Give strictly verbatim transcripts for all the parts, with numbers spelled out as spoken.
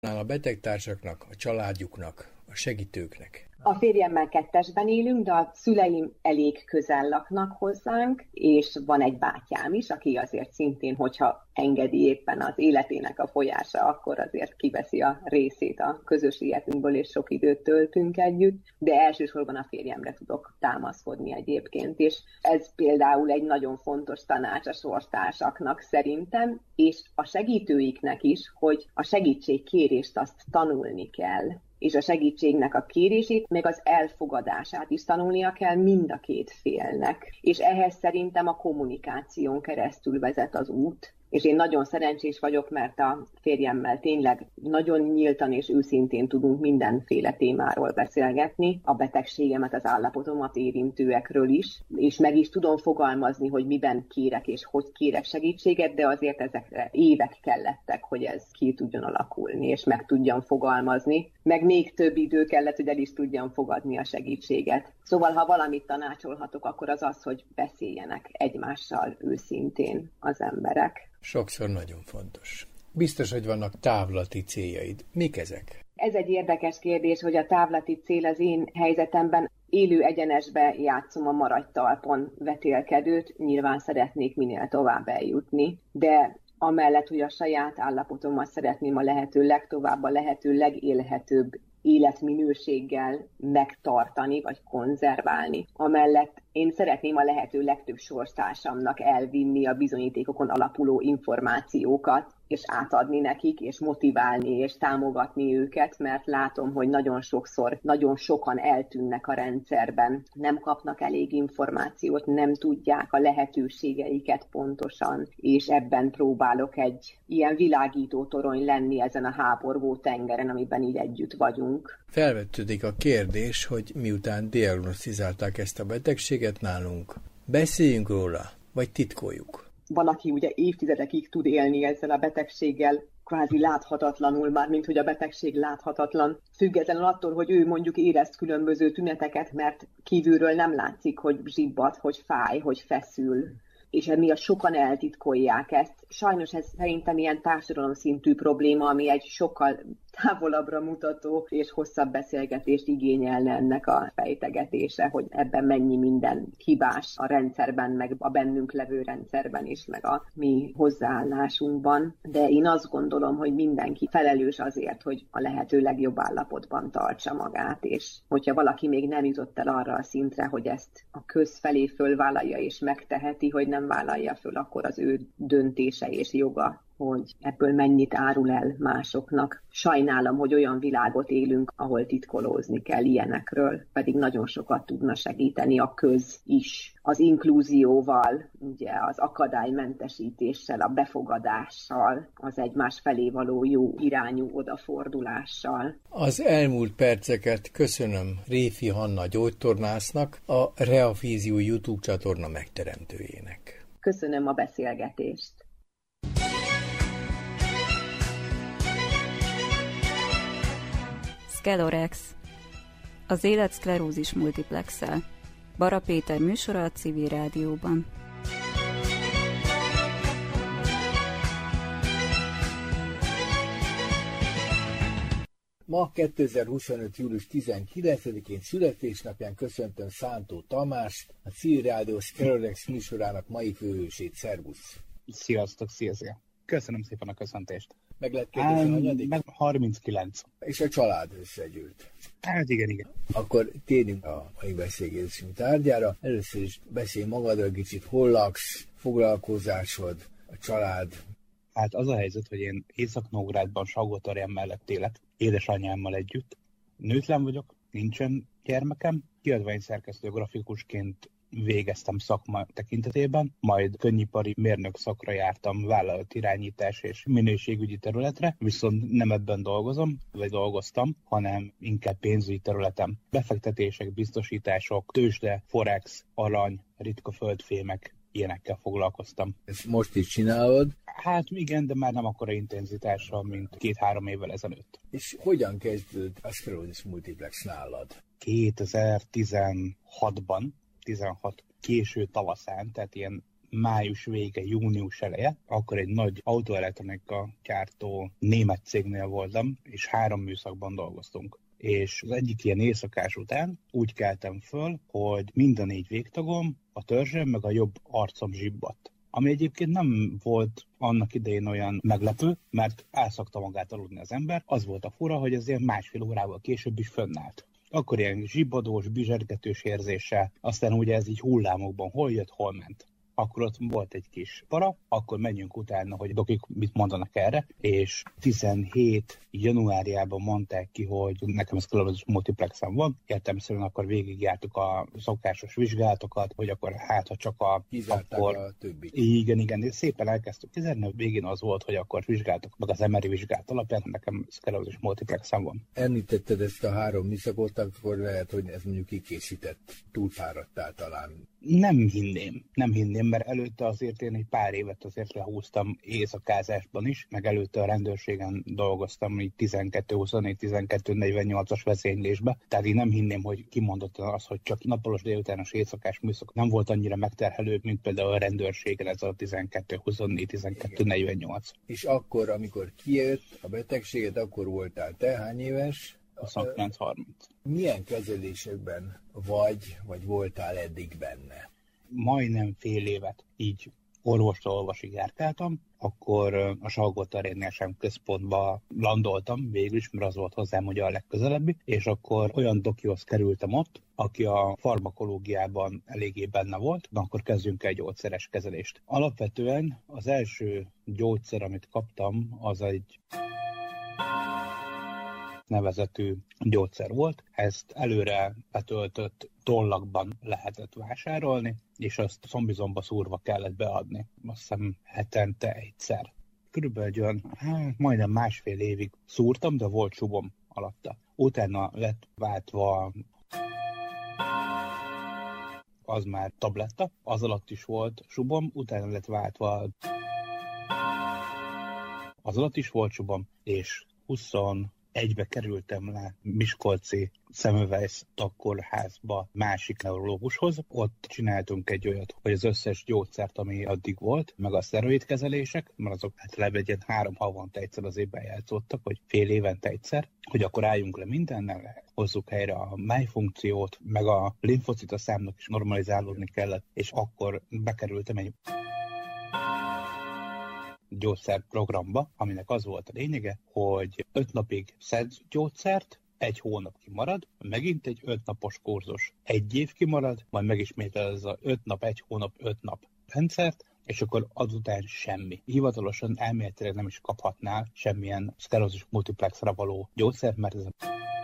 A betegtársaknak, a családjuknak, a segítőknek. A férjemmel kettesben élünk, de a szüleim elég közel laknak hozzánk, és van egy bátyám is, aki azért szintén, hogyha engedi éppen az életének a folyása, akkor azért kiveszi a részét a közös életünkből, és sok időt töltünk együtt, de elsősorban a férjemre tudok támaszkodni egyébként, és ez például egy nagyon fontos tanács a sorstársaknak szerintem, és a segítőiknek is, hogy a segítségkérést azt tanulni kell, és a segítségnek a kérését, meg az elfogadását is tanulnia kell mind a két félnek. És ehhez szerintem a kommunikáción keresztül vezet az út. És én nagyon szerencsés vagyok, mert a férjemmel tényleg nagyon nyíltan és őszintén tudunk mindenféle témáról beszélgetni, a betegségemet, az állapotomat érintőekről is, és meg is tudom fogalmazni, hogy miben kérek és hogy kérek segítséget, de azért ezekre évek kellettek, hogy ez ki tudjon alakulni, és meg tudjam fogalmazni, meg még több idő kellett, hogy el is tudjam fogadni a segítséget. Szóval, ha valamit tanácsolhatok, akkor az az, hogy beszéljenek egymással őszintén az emberek. Sokszor nagyon fontos. Biztos, hogy vannak távlati céljaid. Mik ezek? Ez egy érdekes kérdés, hogy a távlati cél az én helyzetemben élő egyenesbe játszom a maradj talpon vetélkedőt, nyilván szeretnék minél tovább eljutni, de amellett, hogy a saját állapotomat szeretném a lehető legtovább, a lehető legélhetőbb életminőséggel megtartani, vagy konzerválni. Amellett én szeretném a lehető legtöbb sorstársamnak elvinni a bizonyítékokon alapuló információkat, és átadni nekik, és motiválni, és támogatni őket, mert látom, hogy nagyon sokszor, nagyon sokan eltűnnek a rendszerben, nem kapnak elég információt, nem tudják a lehetőségeiket pontosan, és ebben próbálok egy ilyen világító torony lenni ezen a háborgó tengeren, amiben így együtt vagyunk. Felvetődik a kérdés, hogy miután diagnosztizálták ezt a betegséget nálunk, beszéljünk róla, vagy titkoljuk? Van, aki ugye évtizedekig tud élni ezzel a betegséggel, kvázi láthatatlanul már, mint hogy a betegség láthatatlan, függetlenül attól, hogy ő mondjuk érez különböző tüneteket, mert kívülről nem látszik, hogy zsibbad, hogy fáj, hogy feszül, és emiatt sokan eltitkolják ezt. Sajnos ez szerintem ilyen társadalomszintű probléma, ami egy sokkal távolabbra mutató és hosszabb beszélgetést igényelne ennek a fejtegetése, hogy ebben mennyi minden hibás a rendszerben, meg a bennünk levő rendszerben is, meg a mi hozzáállásunkban. De én azt gondolom, hogy mindenki felelős azért, hogy a lehető legjobb állapotban tartsa magát, és hogyha valaki még nem jutott el arra a szintre, hogy ezt a köz felé fölvállalja és megteheti, hogy nem vállalja föl, akkor az ő döntése és joga, hogy ebből mennyit árul el másoknak. Sajnálom, hogy olyan világot élünk, ahol titkolózni kell ilyenekről, pedig nagyon sokat tudna segíteni a köz is. Az inklúzióval, ugye az akadálymentesítéssel, a befogadással, az egymás felé való jó irányú odafordulással. Az elmúlt perceket köszönöm Réfi Hanna gyógytornásznak, a Reafízió YouTube csatorna megteremtőjének. Köszönöm a beszélgetést. Szkelorex. Az élet szklerózis multiplexel. Bara Péter műsora a Civil Rádióban. Ma kétezer-huszonöt. július tizenkilencedikén születésnapján köszöntöm Szántó Tamást, a Civil Rádió Szkelorex műsorának mai főhősét. Szervusz! Sziasztok, sziasztok! Köszönöm szépen a köszöntést. Meg lehet kérdezni, hanyadik? Meg harminckilenc. És a család összegyűlt. Hát igen, igen. Akkor térjünk a mai beszélgetésünk tárgyára. Először is beszélj magadról kicsit, hol laksz, foglalkozásod, a család. Hát az a helyzet, hogy én Észak-Nógrádban, Salgótarján mellett élek, édesanyámmal együtt. Nőtlen vagyok, nincsen gyermekem, kiadványszerkesztő grafikusként végeztem szakma tekintetében, majd könnyipari mérnök szakra jártam vállalatirányítás és minőségügyi területre, viszont nem ebben dolgozom, vagy dolgoztam, hanem inkább pénzügyi területem. Befektetések, biztosítások, tőzsde, forex, arany, ritka földfémek, ilyenekkel foglalkoztam. Ezt most is csinálod? Hát igen, de már nem akkora intenzitással, mint két-három évvel ezelőtt. És hogyan kezdődött a szklerózis multiplex nálad? kétezer-tizenhatban, tizenhat késő tavaszán, tehát ilyen május vége, június eleje, akkor egy nagy autóelektronika gyártó német cégnél voltam, és három műszakban dolgoztunk. És az egyik ilyen éjszakás után úgy keltem föl, hogy minden négy végtagom, a törzsem meg a jobb arcom zsibbadt. Ami egyébként nem volt annak idején olyan meglepő, mert elszakta magát aludni az ember. Az volt a fura, hogy ez ilyen másfél órával később is fönnállt. Akkor ilyen zsibbadós, bizsergetős érzéssel, aztán ugye ez így hullámokban hol jött, hol ment. Akkor ott volt egy kis para, akkor menjünk utána, hogy dokik mit mondanak erre, és tizenhét januárjában mondták ki, hogy nekem ez sklerózis multiplexem van, értelemszerűen akkor végigjártuk a szokásos vizsgálatokat, hogy akkor hát, ha csak a... Kizárták akkor... a többit. Igen, igen, szépen elkezdtük kizárni, a végén az volt, hogy akkor vizsgáltuk, meg az em er i vizsgálat alapján nekem sklerózis multiplexem van. Említetted ezt a három műszakot, akkor lehet, hogy ez mondjuk kikészített, túlfáradtál talán. Nem hinném, nem hinném, mert előtte azért én egy pár évet azért lehúztam éjszakázásban is, meg előtte a rendőrségen dolgoztam így tizenkettő huszonnégy tizenkettő negyvennyolcas vezénylésbe, tehát én nem hinném, hogy kimondottan az, hogy csak napolos délutános éjszakás műszak nem volt annyira megterhelő, mint például a rendőrségen ez a tizenkettő huszonnégy tizenkettő negyvennyolc. És akkor, amikor kijött a betegséget, akkor voltál te hány éves? huszonkilenc harminc. Milyen kezelésekben vagy, vagy voltál eddig benne? Majdnem fél évet így orvostól orvosig járkáltam, akkor a Salgótarjánnél sem központba landoltam végül is, mert az volt hozzám ugye a legközelebbi, és akkor olyan dokihoz kerültem ott, aki a farmakológiában eléggé benne volt, na akkor kezdjünk el gyógyszeres kezelést. Alapvetően az első gyógyszer, amit kaptam, az egy nevezetű gyógyszer volt. Ezt előre betöltött tollakban lehetett vásárolni, és azt zombizomba szúrva kellett beadni. Azt hiszem hetente egyszer. Körülbelül olyan, hát majdnem másfél évig szúrtam, de volt subom alatta. Utána lett váltva, az már tabletta, az alatt is volt subom, utána lett váltva, az alatt is volt subom, és huszonegybe kerültem le Miskolci Semmelweis tagkórházba másik neurológushoz. Ott csináltunk egy olyat, hogy az összes gyógyszert, ami addig volt, meg a szteroidkezelések, mert azok hát legyen három havonta egyszer az évben játszottak, vagy fél évente egyszer, hogy akkor álljunk le mindennel, hozzuk helyre a májfunkciót, meg a limfocita számnak is normalizálódni kellett, és akkor bekerültem egy gyógyszerprogramba, aminek az volt a lényege, hogy öt napig szedsz gyógyszert, egy hónap kimarad, megint egy öt napos kurzus, egy év kimarad, majd megismétel ez a öt nap, egy hónap, öt nap rendszert, és akkor azután semmi. Hivatalosan elméletileg nem is kaphatnál semmilyen szklerózis multiplexra való gyógyszert, mert ez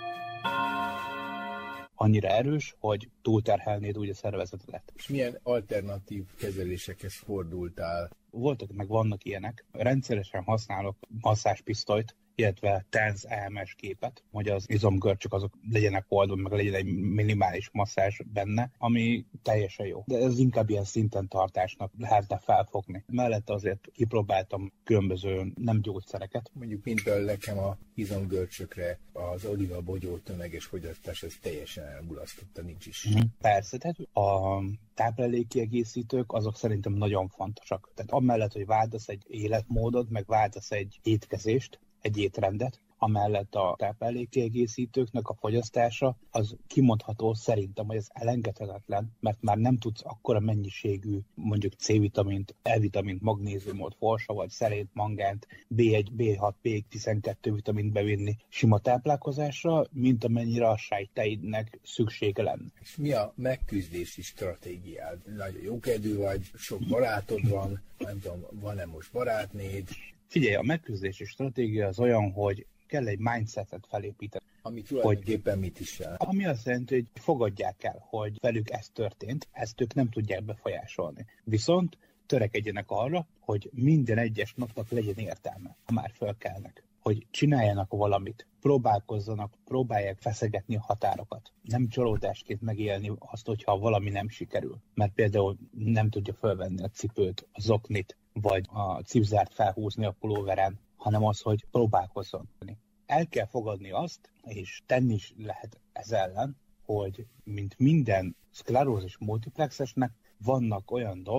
annyira erős, hogy túlterhelnéd úgy a szervezetet. És milyen alternatív kezelésekhez fordultál? Voltak, meg vannak ilyenek. Rendszeresen használok masszáspisztolyt, illetve TENS é em es képet, hogy az izomgörcsök azok legyenek oldva, meg legyen egy minimális masszázs benne, ami teljesen jó. De ez inkább ilyen szinten tartásnak lehetne felfogni. Mellette azért kipróbáltam különböző nem gyógyszereket. Mondjuk mint például nekem a izomgörcsökre az olivabogyó tömeges fogyasztás, ez teljesen elmulasztotta, nincs is. Mm-hmm. Persze, tehát a táplálékkiegészítők azok szerintem nagyon fontosak. Tehát amellett, hogy váltasz egy életmódot, meg váltasz egy étkezést, egy étrendet, amellett a táplálékkiegészítőknek a fogyasztása az kimondható szerintem, hogy ez elengedhetetlen, mert már nem tudsz akkora mennyiségű mondjuk C-vitamint, E-vitamint, magnéziumot, forsavalt, szerént, mangánt, bé egy, bé hat, bé tizenkettő vitamint bevinni sima táplálkozásra, mint amennyire a sejteidnek szüksége lenne. És mi a megküzdési stratégiád? Nagyon jókedvű vagy, sok barátod van, nem tudom, van-e most barátnéd? Figyelj, a megküzdési stratégia az olyan, hogy kell egy mindsetet felépíteni. Ami tulajdonképpen hogy, mit is jelent? Ami azt jelenti, hogy fogadják el, hogy velük ez történt, ezt ők nem tudják befolyásolni. Viszont törekedjenek arra, hogy minden egyes napnak legyen értelme, ha már fölkelnek. Hogy csináljanak valamit, próbálkozzanak, próbálják feszegetni a határokat. Nem csalódásként megélni azt, hogyha valami nem sikerül. Mert például nem tudja fölvenni a cipőt, a zoknit, vagy a cipzárt felhúzni a pulóveren, hanem az, hogy próbálkozzon. El kell fogadni azt, és tenni is lehet ez ellen, hogy mint minden szklerózis multiplexesnek vannak olyan dolgok,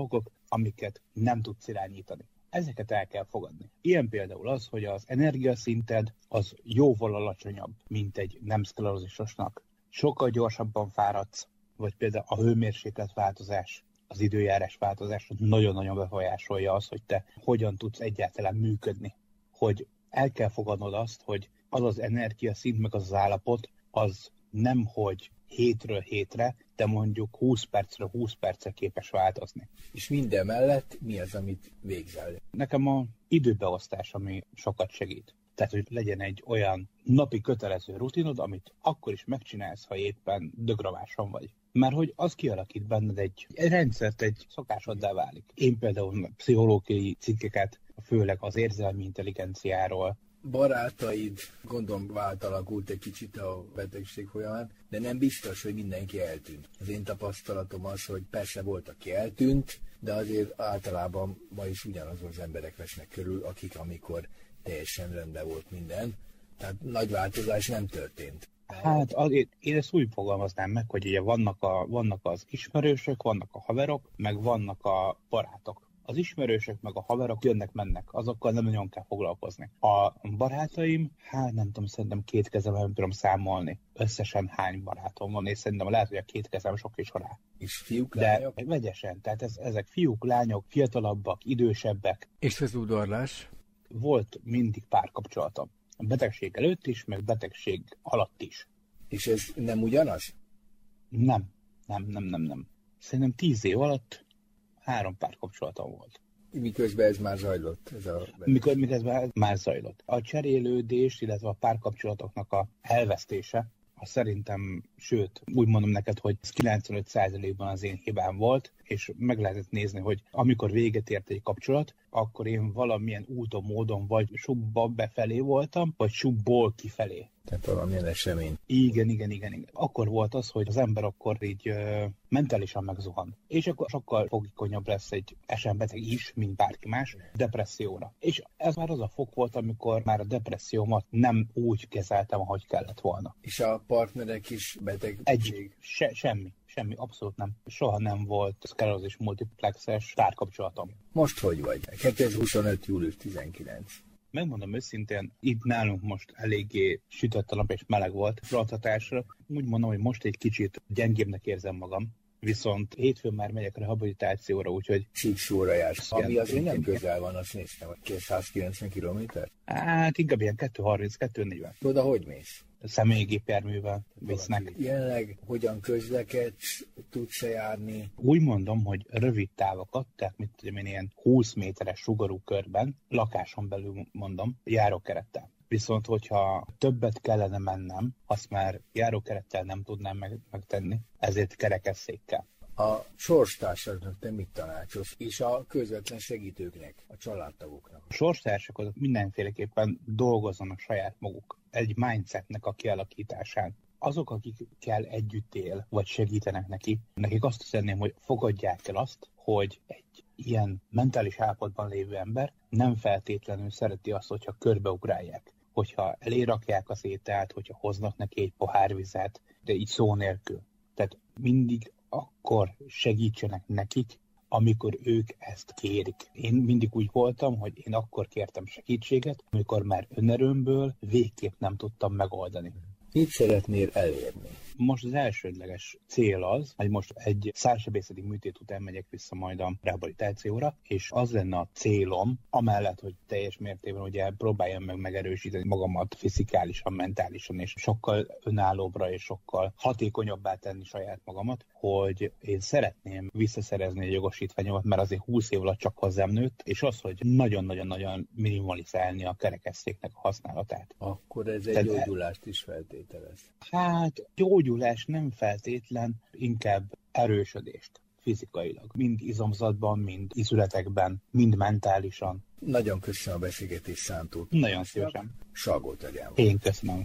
amiket nem tudsz irányítani. Ezeket el kell fogadni. Ilyen például az, hogy az energiaszinted az jóval alacsonyabb, mint egy nem szklerózisosnak. Sokkal gyorsabban fáradsz, vagy például a hőmérséklet változás, az időjárás változás nagyon-nagyon befolyásolja az, hogy te hogyan tudsz egyáltalán működni. Hogy el kell fogadnod azt, hogy az az energiaszint, meg az az állapot, az nem, hogy hétről hétre, de mondjuk húsz percről húsz percre képes változni. És minden mellett mi az, amit végzel? Nekem a időbeosztás, ami sokat segít. Tehát, hogy legyen egy olyan napi kötelező rutinod, amit akkor is megcsinálsz, ha éppen dögraváson vagy. Mert hogy az kialakít benned egy, egy rendszert, egy szokásoddá válik. Én például pszichológiai cikkeket, főleg az érzelmi intelligenciáról. Barátaid, gondolom átalakult egy kicsit a betegség folyamán, de nem biztos, hogy mindenki eltűnt. Az én tapasztalatom az, hogy persze volt, aki eltűnt, de azért általában ma is ugyanazon az emberek vesznek körül, akik amikor teljesen rendben volt minden. Tehát nagy változás nem történt. Hát azért, én ezt úgy fogalmaznám meg, hogy ugye vannak, a, vannak az ismerősök, vannak a haverok, meg vannak a barátok. Az ismerősök meg a haverok jönnek-mennek, azokkal nem nagyon kell foglalkozni. A barátaim, hát nem tudom, szerintem két kezem nem tudom számolni. Összesen hány barátom van, és szerintem lehet, hogy a két kezem sok is rá. És fiúk, de lányok? De vegyesen, tehát ez, ezek fiúk, lányok, fiatalabbak, idősebbek. És az udvarlás? Volt mindig párkapcsolatom. A betegség előtt is, meg betegség alatt is. És ez nem ugyanaz? Nem, nem, nem, nem, nem. Szerintem tíz év alatt három párkapcsolatom volt. Miközben ez már zajlott? Ez a Mikor, miközben már zajlott. A cserélődés, illetve a párkapcsolatoknak a elvesztése, az szerintem, sőt, úgy mondom neked, hogy kilencvenöt százalékban az én hibám volt, és meg lehetett nézni, hogy amikor véget ért egy kapcsolat, akkor én valamilyen úton, módon vagy subba befelé voltam, vagy subból kifelé. Tehát valamilyen esemény. Igen, igen, igen, igen. Akkor volt az, hogy az ember akkor így ö, mentálisan megzuhan. És akkor sokkal fogékonyabb lesz egy es em beteg is, mint bárki más, depresszióra. És ez már az a fok volt, amikor már a depressziómat nem úgy kezeltem, ahogy kellett volna. És a partnerek is betegség? Egy, se, semmi. Semmi, abszolút nem. Soha nem volt szklerózis multiplexes párkapcsolatom. Most hogy vagy? kétezer-huszonöt. július tizenkilencedike. Megmondom őszintén, itt nálunk most eléggé sütött a nap és meleg volt frontatásra. Úgy mondom, hogy most egy kicsit gyengébbnek érzem magam. Viszont hétfőn már megyek rehabilitációra, úgyhogy... Síksóra jársz, ami azért nem közel van, azt néztem, hogy kétszázkilencven kilométer? Hát inkább ilyen kétszázharminc kétszáznegyven. Oda hogy mész? Személygépjárművel visznek. Jelenleg hogyan közlekedsz, tudsz-e járni? Úgy mondom, hogy rövid távokat, tehát mit tudom én, ilyen húsz méteres sugarú körben, lakáson belül mondom, járókerettel. Viszont, hogyha többet kellene mennem, azt már járókerettel nem tudnám meg, megtenni, ezért kerekesszékkel. A sorstársaknak te mit tanácsolsz, és a közvetlen segítőknek, a családtagoknak? A sorstársak azok mindenféleképpen dolgozzanak saját maguk, egy mindsetnek a kialakításán. Azok, akikkel együtt él, vagy segítenek neki, nekik azt üzenném, hogy fogadják el azt, hogy egy ilyen mentális állapotban lévő ember nem feltétlenül szereti azt, hogyha körbeugrálják, hogyha elérakják az ételt, hogyha hoznak neki egy pohár vizet, de így szó nélkül. Tehát mindig akkor segítsenek nekik, amikor ők ezt kérik. Én mindig úgy voltam, hogy én akkor kértem segítséget, amikor már önerőmből végképp nem tudtam megoldani. Mit szeretnél elérni? Most az elsődleges cél az, hogy most egy szárnysebészeti műtét után megyek vissza majd a rehabilitációra, és az lenne a célom, amellett, hogy teljes mértékben ugye próbáljam meg megerősíteni magamat fizikálisan, mentálisan, és sokkal önállóbbra és sokkal hatékonyabbá tenni saját magamat, hogy én szeretném visszaszerezni a jogosítványomat, mert azért húsz év alatt csak hozzám nőtt, és az, hogy nagyon-nagyon-nagyon minimalizálni a kerekesszéknek a használatát. Akkor ez egy Tehát gyógyulást is feltételez. Hát gyógyulás nem feltétlen, inkább erősödést fizikailag. Mind izomzatban, mind izületekben, mind mentálisan. Nagyon köszönöm a beszélgetést, Szántó. Nagyon szívesen. Salgótarján. Én köszönöm.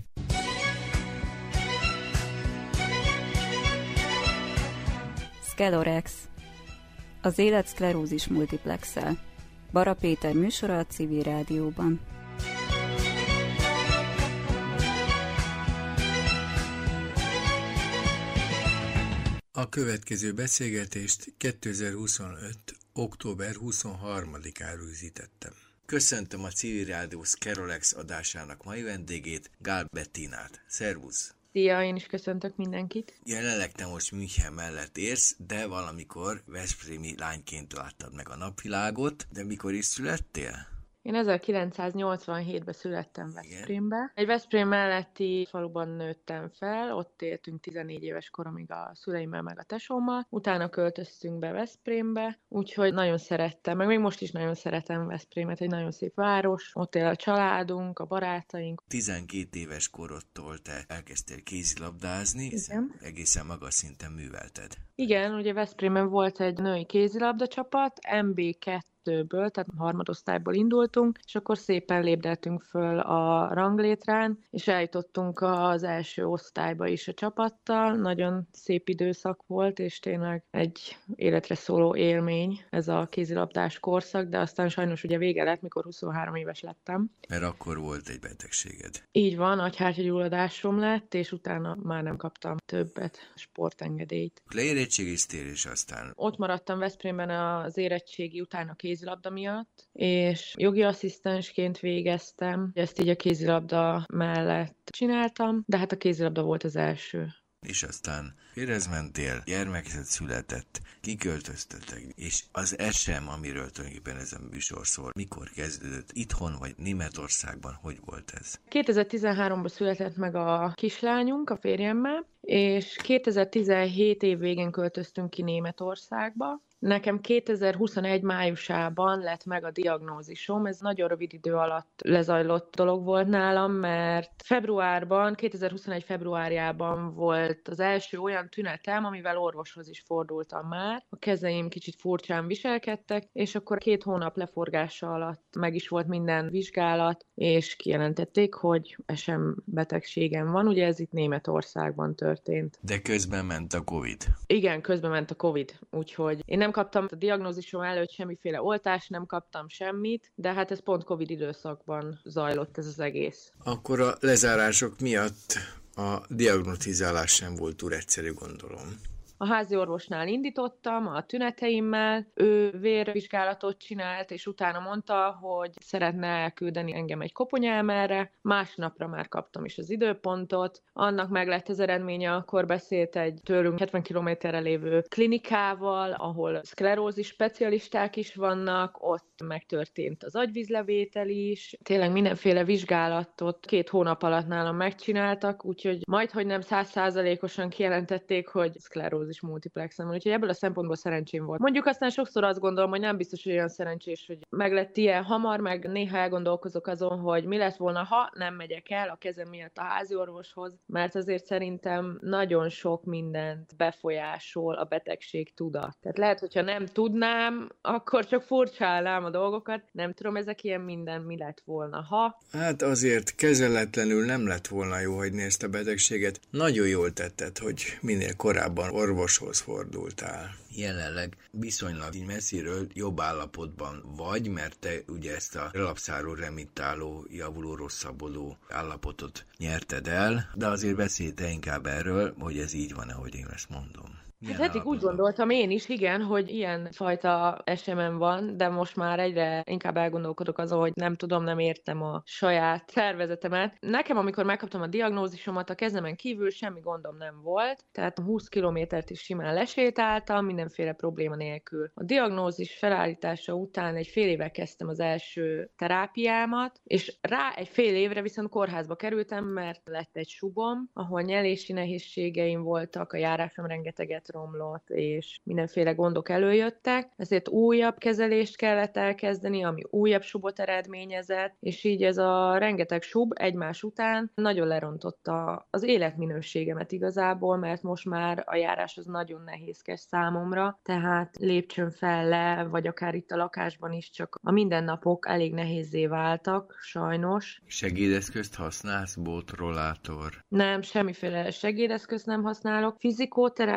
Szklerorex. Az élet szklerózis multiplexel. Bara Péter műsora a Civil Rádióban. A következő beszélgetést kétezer-huszonöt. október huszonharmadikán rögzítettem. Köszöntöm a Civil Rádió Skerolex adásának mai vendégét, Gál Bettinát. Szervusz! Szia, én is köszöntök mindenkit. Jelenleg te most München mellett érsz, de valamikor veszprémi lányként láttad meg a napvilágot, de mikor is születtél? Én ezerkilencszáznyolcvanhétben születtem Veszprémbe. Egy Veszprém melletti faluban nőttem fel, ott éltünk tizennégy éves koromig a szüleimmel meg a tesómmal. Utána költöztünk be Veszprémbe, úgyhogy nagyon szerettem, meg még most is nagyon szeretem Veszprémet, egy nagyon szép város. Ott él a családunk, a barátaink. tizenkét éves korodtól te elkezdtél kézilabdázni, hiszen egészen magas szinten művelted. Igen, ugye Veszprémben volt egy női kézilabda csapat, em bé kettőből, tehát harmadosztályból indultunk, és akkor szépen lépdeltünk föl a ranglétrán, és eljutottunk az első osztályba is a csapattal. Nagyon szép időszak volt, és tényleg egy életre szóló élmény ez a kézilabdás korszak, de aztán sajnos ugye vége lett, mikor huszonhárom éves lettem. Mert akkor volt egy betegséged. Így van, agyhártyagyulladásom lett, és utána már nem kaptam többet sportengedélyt. Leérettségiztél, és aztán... Ott maradtam Veszprémben az érettségi után a kézilabda miatt, és jogi asszisztensként végeztem. Ezt így a kézilabda mellett csináltam, de hát a kézilabda volt az első. És aztán férhez mentél, gyermeket született, kiköltöztetek, és az esem, amiről tulajdonképpen ez a műsor szól, mikor kezdődött, itthon vagy Németországban, hogy volt ez? kétezer-tizenháromban született meg a kislányunk a férjemmel, és kétezer-tizenhét év végén költöztünk ki Németországba. Nekem kétezer-huszonegy májusában lett meg a diagnózisom, ez nagyon rövid idő alatt lezajlott dolog volt nálam, mert februárban, kétezer-huszonegy februárjában volt az első olyan tünetem, amivel orvoshoz is fordultam már. A kezeim kicsit furcsán viselkedtek, és akkor két hónap leforgása alatt meg is volt minden vizsgálat, és kijelentették, hogy esem betegségem van, ugye ez itt Németországban történt. De közben ment a Covid. Igen, közben ment a Covid, úgyhogy én nem kaptam a diagnózisom előtt semmiféle oltást, nem kaptam semmit, de hát ez pont Covid időszakban zajlott ez az egész. Akkor a lezárások miatt a diagnózizálás sem volt túl egyszerű, gondolom. A házi orvosnál indítottam a tüneteimmel, ő vérvizsgálatot csinált, és utána mondta, hogy szeretne elküldeni engem egy koponyelmerre, másnapra már kaptam is az időpontot, annak meg lett az eredménye, akkor beszélt egy tőlünk hetven kilométerre lévő klinikával, ahol szklerózis specialisták is vannak, ott megtörtént az agyvízlevétel is, tényleg mindenféle vizsgálatot két hónap alatt nálam megcsináltak, úgyhogy majdhogy nem száz százalékosan kijelentették, hogy szklerózis multiplexem van, úgyhogy ebből a szempontból szerencsém volt. Mondjuk aztán sokszor azt gondolom, hogy nem biztos, hogy olyan szerencsés, hogy meg lett ilyen hamar, meg néha elgondolkozok azon, hogy mi lett volna, ha nem megyek el a kezem miatt a házi orvoshoz, mert azért szerintem nagyon sok mindent befolyásol a betegség tudat. Tehát lehet, hogyha nem tudnám, akkor csak furcsálnám a dolgokat. Nem tudom, ezek ilyen minden mi lett volna, ha... Hát azért kezeletlenül nem lett volna jó hagyni ezt a betegséget. Nagyon jól tetted, hogy minél korábban orvoshoz fordultál. Jelenleg viszonylag így messziről jobb állapotban vagy, mert te ugye ezt a relapszáló, remittáló, javuló, rosszabbodó állapotot nyerted el, de azért beszélj te inkább erről, hogy ez így van, ahogy én ezt mondom. Hát eddig úgy gondoltam én is, igen, hogy ilyen fajta esemem van, de most már egyre inkább elgondolkodok azon, hogy nem tudom, nem értem a saját szervezetemet. Nekem, amikor megkaptam a diagnózisomat, a kezemen kívül semmi gondom nem volt, tehát húsz kilométert is simán lesétáltam, mindenféle probléma nélkül. A diagnózis felállítása után egy fél évvel kezdtem az első terápiámat, és rá egy fél évre viszont kórházba kerültem, mert lett egy subom, ahol nyelési nehézségeim voltak, a járásom rengeteget romlott, és mindenféle gondok előjöttek, ezért újabb kezelést kellett elkezdeni, ami újabb subot eredményezett, és így ez a rengeteg sub egymás után nagyon lerontotta az életminőségemet igazából, mert most már a járás az nagyon nehézkes számomra, tehát lépcsőn fel le, vagy akár itt a lakásban is csak a mindennapok elég nehézzé váltak, sajnos. Segédeszközt használsz? Bótrollátor? Nem, semmiféle segédeszközt nem használok. Fizikóterápiát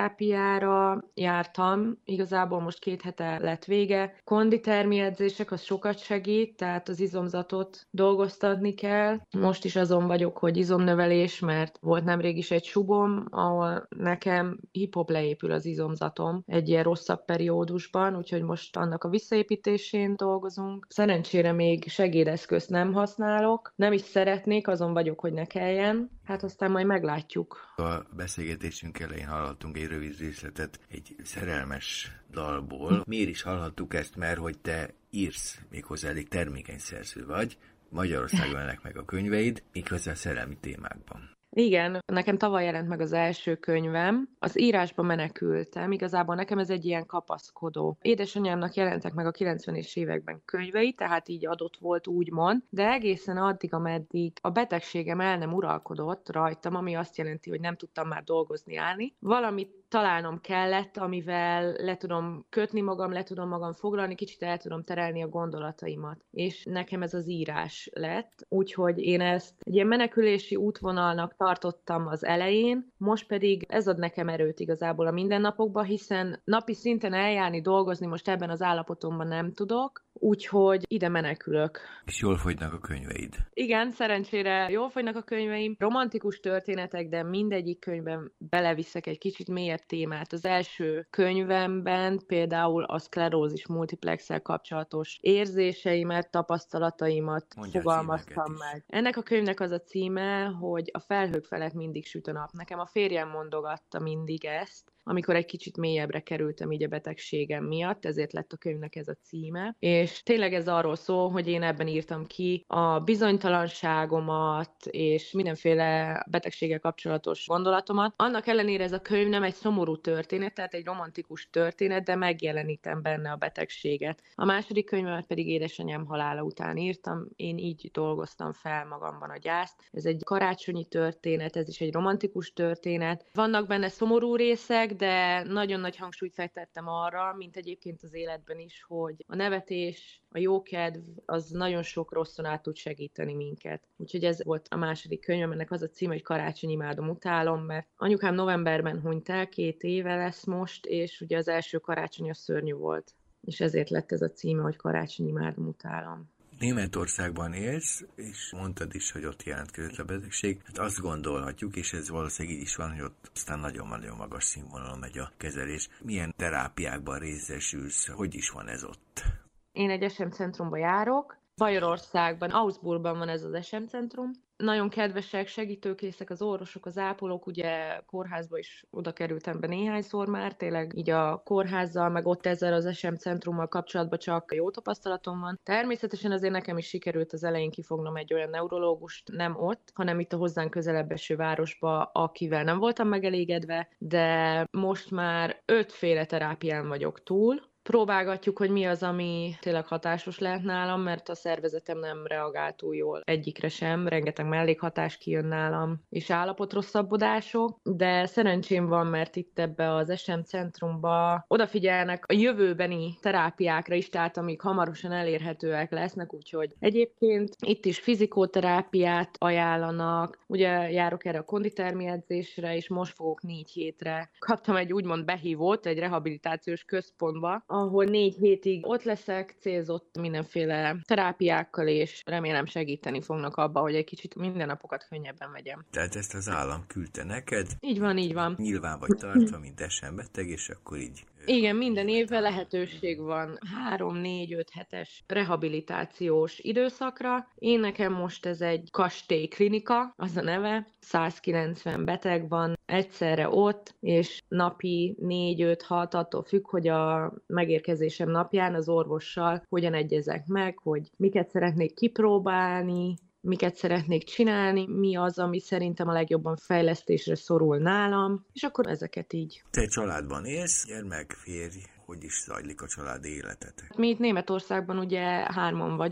joggára jártam, igazából most két hete lett vége. Konditermi edzések, az sokat segít, tehát az izomzatot dolgoztatni kell. Most is azon vagyok, hogy izomnövelés, mert volt nemrég is egy subom, ahol nekem hip-hop leépül az izomzatom egy ilyen rosszabb periódusban, úgyhogy most annak a visszaépítésén dolgozunk. Szerencsére még segédeszközt nem használok, nem is szeretnék, azon vagyok, hogy ne kelljen. Hát aztán majd meglátjuk. A beszélgetésünk elején hallhattunk egy rövid részletet egy szerelmes dalból. Miért is hallhattuk ezt? Mert hogy te írsz, méghozzá elég termékeny szerző vagy, Magyarországon ennek meg a könyveid, méghozzá szerelmi témákban. Igen, nekem tavaly jelent meg az első könyvem. Az írásba menekültem, igazából nekem ez egy ilyen kapaszkodó. Édesanyámnak jelentek meg a kilencvenes években könyvei, tehát így adott volt úgymond, de egészen addig, ameddig a betegségem el nem uralkodott rajtam, ami azt jelenti, hogy nem tudtam már dolgozni, állni. Valamit találnom kellett, amivel le tudom kötni magam, le tudom magam foglalni, kicsit el tudom terelni a gondolataimat. És nekem ez az írás lett, úgyhogy én ezt egy ilyen menekülési útvonalnak tartottam az elején, most pedig ez ad nekem erőt igazából a mindennapokban, hiszen napi szinten eljárni, dolgozni most ebben az állapotomban nem tudok, úgyhogy ide menekülök. És jól fogynak a könyveid? Igen, szerencsére jól fogynak a könyveim. Romantikus történetek, de mindegyik könyvben beleviszek egy kicsit mélyebb témát. Az első könyvemben például a szklerózis multiplexsel kapcsolatos érzéseimet, tapasztalataimat Mondja fogalmaztam meg. Ennek a könyvnek az a címe, hogy a felhők felett mindig süt a nap. Nekem a férjem mondogatta mindig ezt, amikor egy kicsit mélyebbre kerültem így a betegségem miatt, ezért lett a könyvnek ez a címe. És tényleg ez arról szól, hogy én ebben írtam ki a bizonytalanságomat, és mindenféle betegséggel kapcsolatos gondolatomat. Annak ellenére ez a könyv nem egy szomorú történet, tehát egy romantikus történet, de megjelenítem benne a betegséget. A második könyvemet pedig édesanyám halála után írtam, én így dolgoztam fel magamban a gyászt. Ez egy karácsonyi történet, ez is egy romantikus történet. Vannak benne szomorú részek, de nagyon nagy hangsúlyt fektettem arra, mint egyébként az életben is, hogy a nevetés, a jókedv, az nagyon sok rosszon át tud segíteni minket. Úgyhogy ez volt a második könyvem, ennek az a címe, hogy Karácsony imádom, utálom, mert anyukám novemberben hunyt el, két éve lesz most, és ugye az első karácsony az szörnyű volt. És ezért lett ez a címe, hogy Karácsony imádom, utálom. Németországban élsz, és mondtad is, hogy ott jelentkezett a betegség. Hát azt gondolhatjuk, és ez valószínűleg így is van, hogy ott aztán nagyon-nagyon magas színvonalon megy a kezelés. Milyen terápiákban részesülsz? Hogy is van ez ott? Én egy es em centrumba járok. Bajorországban, Augsburgban van ez az es em centrum. Nagyon kedvesek, segítőkészek az orvosok, az ápolók, ugye kórházba is oda kerültem be néhányszor már, tényleg így a kórházzal, meg ott ezzel az es em centrummal kapcsolatban csak jó tapasztalatom van. Természetesen azért nekem is sikerült az elején kifognom egy olyan neurológust, nem ott, hanem itt a hozzánk közelebb eső városba, akivel nem voltam megelégedve, de most már ötféle terápián vagyok túl. Próbálgatjuk, hogy mi az, ami tényleg hatásos lehet nálam, mert a szervezetem nem reagál túl jól egyikre sem, rengeteg mellékhatás kijön nálam, és állapotrosszabbodások, de szerencsém van, mert itt ebbe az es em centrumba odafigyelnek a jövőbeni terápiákra is, tehát amik hamarosan elérhetőek lesznek, úgyhogy egyébként itt is fizikoterápiát ajánlanak, ugye járok erre a konditermi edzésre, és most fogok négy hétre. Kaptam egy úgymond behívót egy rehabilitációs központba, ahol négy hétig ott leszek, célzott mindenféle terápiákkal, és remélem segíteni fognak abba, hogy egy kicsit mindennapokat könnyebben vegyem. Tehát ezt az állam küldte neked? Így van, így van. Nyilván vagy tartva, mint es em beteg, és akkor így... Igen, minden évben lehetőség van három, négy, öt hetes rehabilitációs időszakra. Én nekem most ez egy kastélyklinika, az a neve, száz kilencven beteg van egyszerre ott, és napi négy, öt, hat, attól függ, hogy a megérkezésem napján az orvossal hogyan egyezek meg, hogy miket szeretnék kipróbálni, miket szeretnék csinálni, mi az, ami szerintem a legjobban fejlesztésre szorul nálam, és akkor ezeket így. Te családban élsz, gyermek, férj, hogy is zajlik a családi életetek? Mi itt Németországban ugye hárman vagyunk,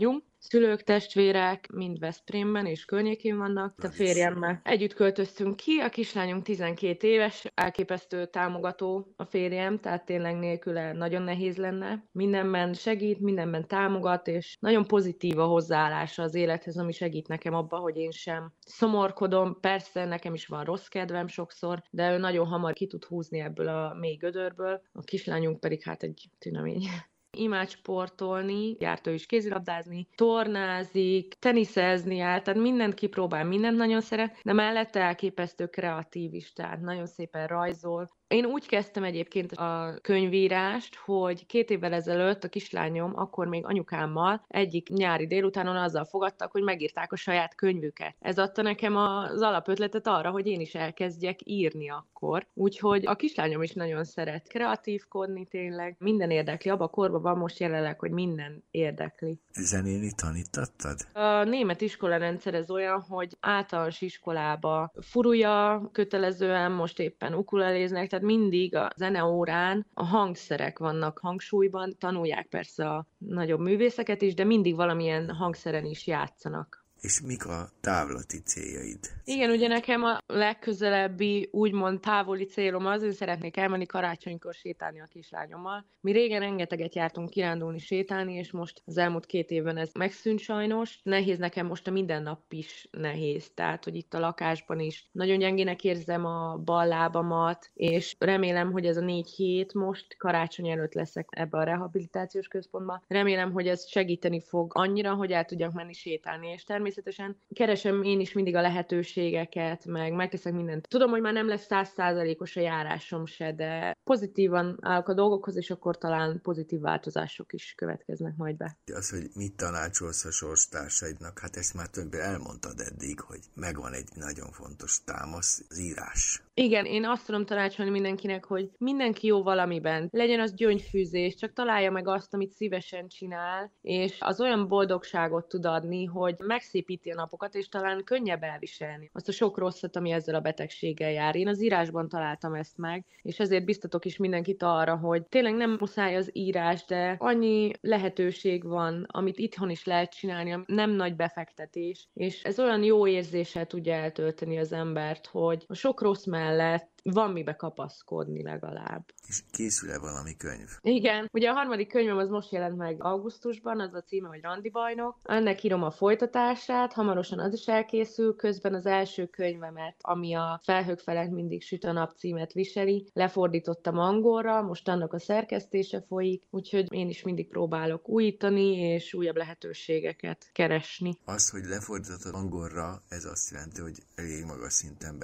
szülők, testvérek mind Veszprémben és környékén vannak, a férjemmel együtt költöztünk ki, a kislányunk tizenkét éves, elképesztő támogató a férjem, tehát tényleg nélküle nagyon nehéz lenne. Mindenben segít, mindenben támogat, és nagyon pozitív a hozzáállása az élethez, ami segít nekem abba, hogy én sem szomorkodom. Persze nekem is van rossz kedvem sokszor, de ő nagyon hamar ki tud húzni ebből a mély gödörből, a kislányunk pedig hát egy tünemény. Imád sportolni, járt ő is kézilabdázni, tornázik, teniszezni áll, tehát mindent kipróbál, mindent nagyon szeret, de mellette elképesztő kreatív is, tehát nagyon szépen rajzol. Én úgy kezdtem egyébként a könyvírást, hogy két évvel ezelőtt a kislányom, akkor még anyukámmal egyik nyári délutánon azzal fogadtak, hogy megírták a saját könyvüket. Ez adta nekem az alapötletet arra, hogy én is elkezdjek írni akkor. Úgyhogy a kislányom is nagyon szeret kreatívkodni tényleg. Minden érdekli, abban a korban van most jelenleg, hogy minden érdekli. Zenélni tanítottad? A német iskolarendszer ez olyan, hogy általános iskolába furúja kötelezően, most éppen ukuleléznek, tehát mindig a zeneórán a hangszerek vannak hangsúlyban, tanulják persze a nagyobb művészeket is, de mindig valamilyen hangszeren is játszanak. És mik a távlati céljaid? Igen, ugye nekem a legközelebbi, úgymond távoli célom az, hogy szeretnék elmenni karácsonykor sétálni a kislányommal. Mi régen rengeteget jártunk kirándulni, sétálni, és most az elmúlt két évben ez megszűnt sajnos. Nehéz nekem most a mindennap is nehéz, tehát hogy itt a lakásban is nagyon gyengének érzem a bal lábamat, és remélem, hogy ez a négy hét most karácsony előtt leszek ebbe a rehabilitációs központba. Remélem, hogy ez segíteni fog annyira, hogy el tudjak menni sétálni, és természetesen keresem én is mindig a lehetőségeket, meg megteszek mindent. Tudom, hogy már nem lesz száz százalékos a járásom se, de pozitívan állok a dolgokhoz, és akkor talán pozitív változások is következnek majd be. Az, hogy mit tanácsolsz a sorstársaidnak, hát ezt már többé elmondtad eddig, hogy megvan egy nagyon fontos támasz, az írás. Igen, én azt tudom tanácsolni mindenkinek, hogy mindenki jó valamiben. Legyen az gyöngyfűzés, csak találja meg azt, amit szívesen csinál, és az olyan boldogságot tud adni, hogy megszépíti a napokat, és talán könnyebb elviselni azt a sok rosszat, ami ezzel a betegséggel jár. Én az írásban találtam ezt meg, és ezért biztatok is mindenkit arra, hogy tényleg nem muszáj az írás, de annyi lehetőség van, amit itthon is lehet csinálni, ami nem nagy befektetés, és ez olyan jó érzéssel tudja eltölteni az embert, hogy a sok rossz mellett van mibe kapaszkodni legalább. És készül-e valami könyv? Igen, ugye a harmadik könyvem az most jelent meg augusztusban, az a címe, hogy Randi bajnok. Ennek írom a folytatását, hamarosan az is elkészül, közben az első könyvemet, ami a Felhők felett mindig süt a nap címet viseli, lefordítottam angolra, most annak a szerkesztése folyik, úgyhogy én is mindig próbálok újítani, és újabb lehetőségeket keresni. Az, hogy lefordítottad angolra, ez azt jelenti, hogy elég magas szinten